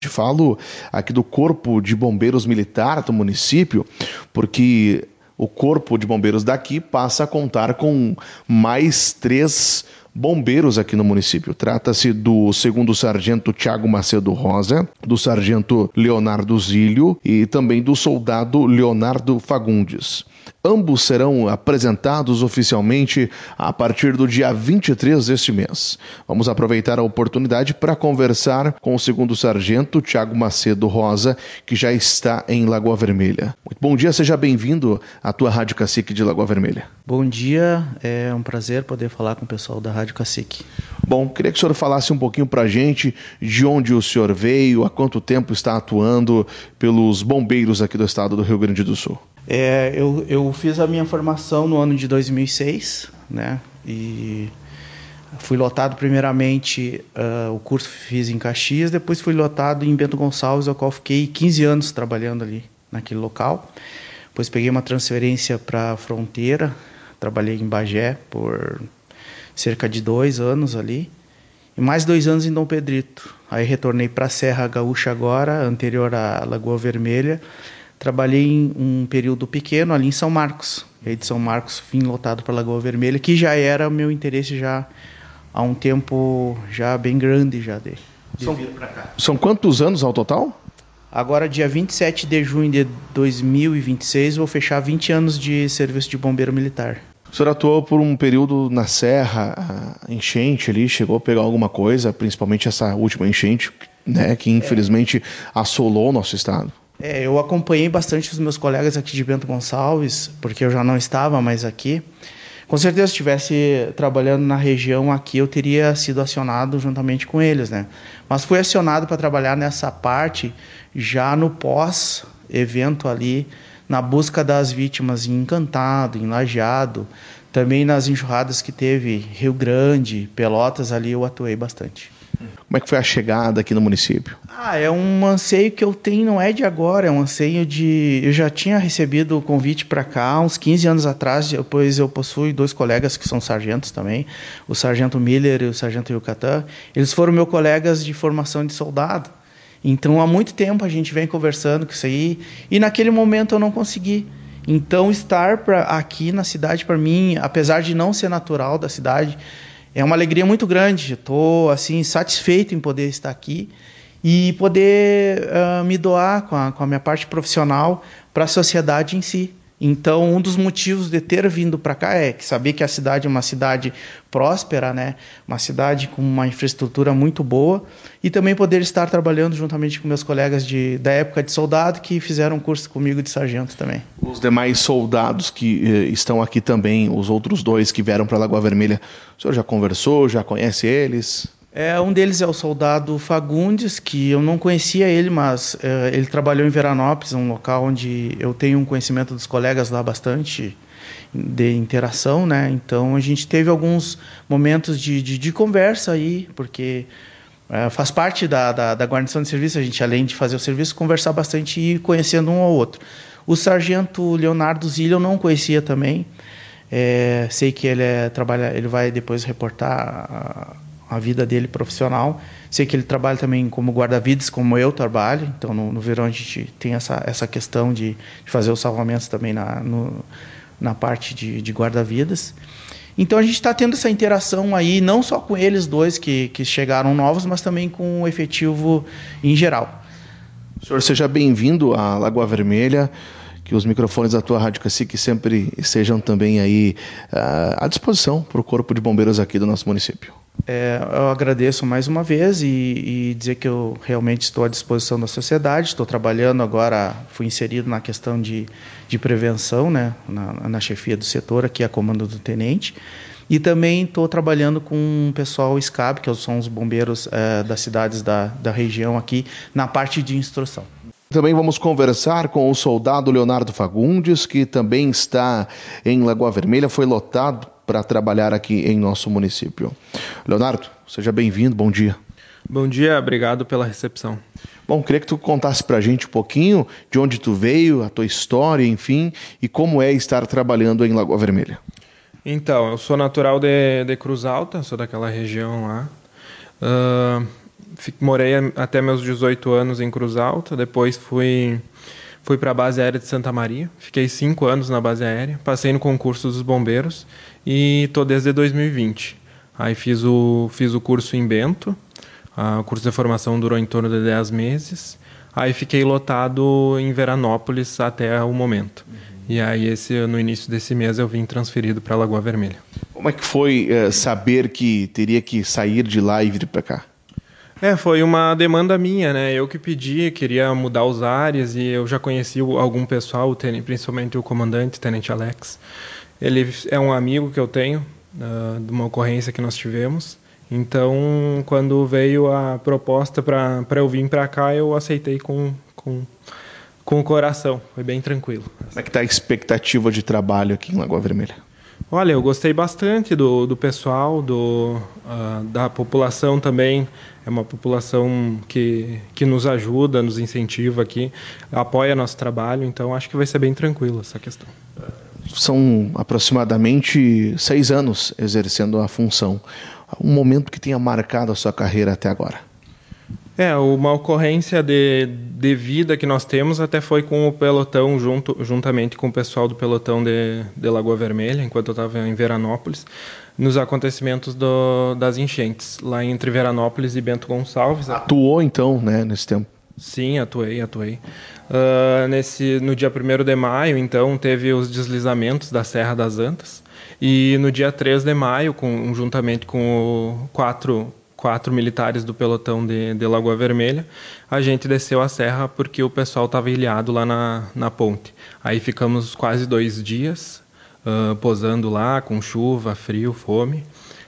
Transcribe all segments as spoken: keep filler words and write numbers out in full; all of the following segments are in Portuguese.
Falo aqui do Corpo de Bombeiros Militar do município, porque o Corpo de Bombeiros daqui passa a contar com mais três bombeiros aqui no município. Trata-se do segundo sargento Tiago Macedo Rosa, do sargento Leonardo Zílio e também do soldado Leonardo Fagundes. Ambos serão apresentados oficialmente a partir do dia vinte e três deste mês. Vamos aproveitar a oportunidade para conversar com o segundo sargento Tiago Macedo Rosa, que já está em Lagoa Vermelha. Muito bom dia, seja bem-vindo à tua Rádio Cacique de Lagoa Vermelha. Bom dia, é um prazer poder falar com o pessoal da Rádio Cacique. Bom, queria que o senhor falasse um pouquinho para a gente de onde o senhor veio, há quanto tempo está atuando pelos bombeiros aqui do estado do Rio Grande do Sul. É, eu, eu fiz a minha formação no ano de dois mil e seis, né, e fui lotado primeiramente, uh, o curso fiz em Caxias, depois fui lotado em Bento Gonçalves, ao qual fiquei quinze anos trabalhando ali naquele local. Depois peguei uma transferência para a fronteira, trabalhei em Bagé por cerca de dois anos ali, e mais dois anos em Dom Pedrito. Aí retornei para a Serra Gaúcha agora, anterior à Lagoa Vermelha. Trabalhei em um período pequeno ali em São Marcos. E aí de São Marcos vim lotado para a Lagoa Vermelha, que já era o meu interesse já há um tempo já bem grande já de, de são, vir para cá. São quantos anos ao total? Agora, dia vinte e sete de junho de dois mil e vinte e seis, vou fechar vinte anos de serviço de bombeiro militar. O senhor atuou por um período na Serra, a enchente ali, chegou a pegar alguma coisa, principalmente essa última enchente, né, que infelizmente é. assolou o nosso estado. É, eu acompanhei bastante os meus colegas aqui de Bento Gonçalves, porque eu já não estava mais aqui. Com certeza, se estivesse trabalhando na região aqui, eu teria sido acionado juntamente com eles, né? Mas fui acionado para trabalhar nessa parte já no pós-evento ali, na busca das vítimas em Encantado, em Lajeado, também nas enxurradas que teve Rio Grande, Pelotas, ali eu atuei bastante. Como é que foi a chegada aqui no município? Ah, é um anseio que eu tenho, não é de agora, é um anseio de... Eu já tinha recebido o convite para cá uns quinze anos atrás, depois eu possuo dois colegas que são sargentos também, o sargento Miller e o sargento Yucatán. Eles foram meus colegas de formação de soldado. Então, há muito tempo a gente vem conversando com isso aí, e naquele momento eu não consegui. Então, estar pra, aqui na cidade, para mim, apesar de não ser natural da cidade, é uma alegria muito grande. Estou assim, satisfeito em poder estar aqui e poder uh, me doar com a, com a minha parte profissional para a sociedade em si. Então, um dos motivos de ter vindo para cá é que saber que a cidade é uma cidade próspera, né? Uma cidade com uma infraestrutura muito boa, e também poder estar trabalhando juntamente com meus colegas de, da época de soldado que fizeram um curso comigo de sargento também. Os demais soldados que eh, estão aqui também, os outros dois que vieram para Lagoa Vermelha, o senhor já conversou, já conhece eles? É, um deles é o soldado Fagundes, que eu não conhecia ele, mas é, ele trabalhou em Veranópolis, um local onde eu tenho um conhecimento dos colegas lá bastante de interação, né? Então a gente teve alguns momentos de, de, de conversa aí, porque é, faz parte da, da, da guarnição de serviço, a gente, além de fazer o serviço, conversar bastante e ir conhecendo um ao outro. O sargento Leonardo Zílio eu não conhecia também, é, sei que ele, é, trabalha, ele vai depois reportar a, a vida dele profissional. Sei que ele trabalha também como guarda-vidas, como eu trabalho. Então, no, no verão, a gente tem essa, essa questão de, de fazer os salvamentos também na, no, na parte de, de guarda-vidas. Então, a gente está tendo essa interação aí, não só com eles dois que, que chegaram novos, mas também com o efetivo em geral. Senhor, seja bem-vindo à Lagoa Vermelha. Que os microfones da tua Rádio Cacique sempre estejam também aí uh, à disposição para o Corpo de Bombeiros aqui do nosso município. É, eu agradeço mais uma vez e, e dizer que eu realmente estou à disposição da sociedade. Estou trabalhando agora, fui inserido na questão de, de prevenção, né, na, na chefia do setor, aqui a comando do tenente. E também estou trabalhando com o pessoal S C A B, que são os bombeiros é, das cidades da, da região aqui, na parte de instrução. Também vamos conversar com o soldado Leonardo Fagundes, que também está em Lagoa Vermelha, foi lotado para trabalhar aqui em nosso município. Leonardo, seja bem-vindo, bom dia. Bom dia, obrigado pela recepção. Bom, queria que tu contasse para a gente um pouquinho de onde tu veio, a tua história, enfim, e como é estar trabalhando em Lagoa Vermelha. Então, eu sou natural de, de Cruz Alta, sou daquela região lá. Uh, morei até meus dezoito anos em Cruz Alta, depois fui, fui para a base aérea de Santa Maria, fiquei cinco anos na base aérea, passei no concurso dos bombeiros e estou desde dois mil e vinte. Aí fiz o, fiz o curso em Bento, ah, o curso de formação durou em torno de dez meses, aí fiquei lotado em Veranópolis até o momento. Uhum. E aí esse, no início desse mês eu vim transferido para Lagoa Vermelha. Como é que foi é, saber que teria que sair de lá e vir para cá? É, foi uma demanda minha, né? Eu que pedi, queria mudar os ares e eu já conheci algum pessoal, principalmente o comandante, Tenente Alex. Ele é um amigo que eu tenho, uh, de uma ocorrência que nós tivemos. Então, quando veio a proposta para eu vir para cá, eu aceitei com, com, com o coração. Foi bem tranquilo. Como é que está a expectativa de trabalho aqui em Lagoa Vermelha? Olha, eu gostei bastante do, do pessoal, do, uh, da população também. É uma população que, que nos ajuda, nos incentiva aqui, apoia nosso trabalho, então acho que vai ser bem tranquilo essa questão. São aproximadamente seis anos exercendo a função. Um momento que tenha marcado a sua carreira até agora? É, uma ocorrência de, de vida que nós temos até foi com o pelotão, junto, juntamente com o pessoal do pelotão de, de Lagoa Vermelha, enquanto eu estava em Veranópolis, nos acontecimentos do, das enchentes, lá entre Veranópolis e Bento Gonçalves. Atuou então, né, nesse tempo? Sim, atuei, atuei. Uh, nesse, no dia primeiro de maio, então, teve os deslizamentos da Serra das Antas, e no dia três de maio, com, juntamente com o quatro... quatro militares do pelotão de, de Lagoa Vermelha, a gente desceu a serra porque o pessoal estava ilhado lá na, na ponte. Aí ficamos quase dois dias uh, posando lá, com chuva, frio, fome,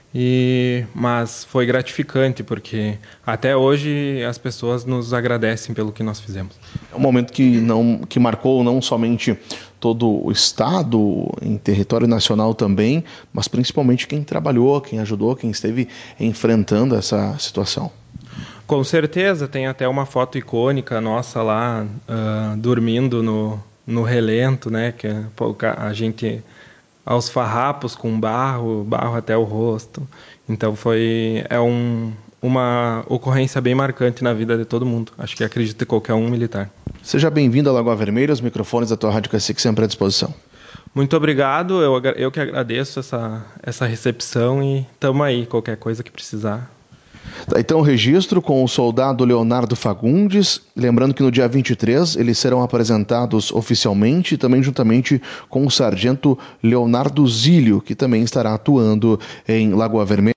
e, mas foi gratificante porque até hoje as pessoas nos agradecem pelo que nós fizemos. É um momento que, não, que marcou não somente todo o Estado, em território nacional também, mas principalmente quem trabalhou, quem ajudou, quem esteve enfrentando essa situação. Com certeza, tem até uma foto icônica nossa lá, uh, dormindo no, no relento, né? Que a gente aos farrapos com barro, barro até o rosto. Então foi é um, uma ocorrência bem marcante na vida de todo mundo. Acho que acredito em qualquer um militar. Seja bem-vindo a Lagoa Vermelha, os microfones da tua Rádio Cacique sempre à disposição. Muito obrigado, eu, eu que agradeço essa, essa recepção e estamos aí, qualquer coisa que precisar. Tá, então, registro com o soldado Leonardo Fagundes, lembrando que no dia vinte e três eles serão apresentados oficialmente, também juntamente com o sargento Leonardo Zílio, que também estará atuando em Lagoa Vermelha.